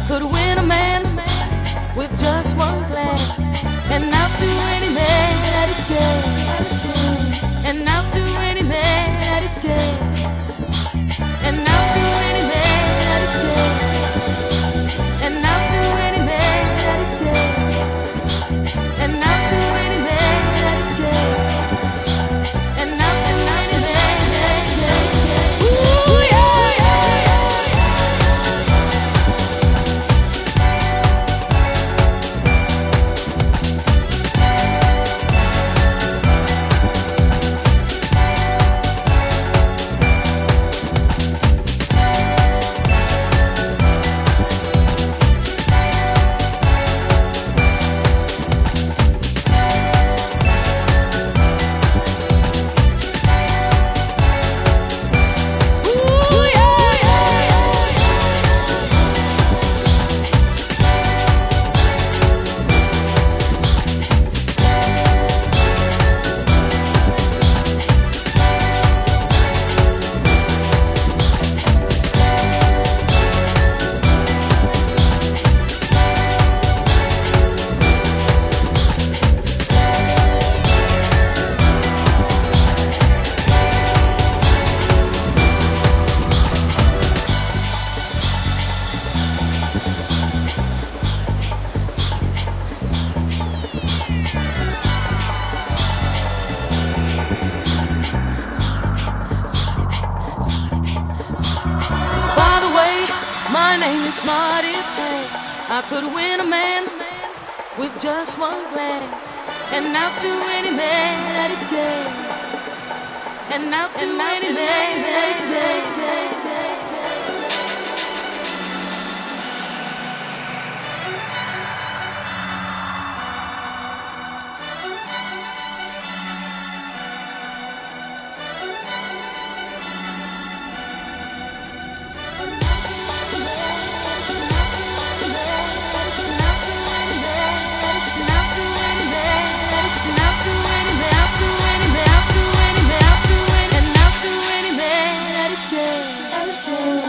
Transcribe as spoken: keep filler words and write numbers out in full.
could win a man with just one glance, and outdo any man at his game, and outdo any man at his game, and outdo any man at his game, and outdo any man at his game, and outdo any man at his game, and outdo any man at his game. Ooh, yeah, yeah, yeah. My name is Smarty Pants. I could win a man with just one glance, and outdo any man at his game, and outdo any man at his game. Let's go.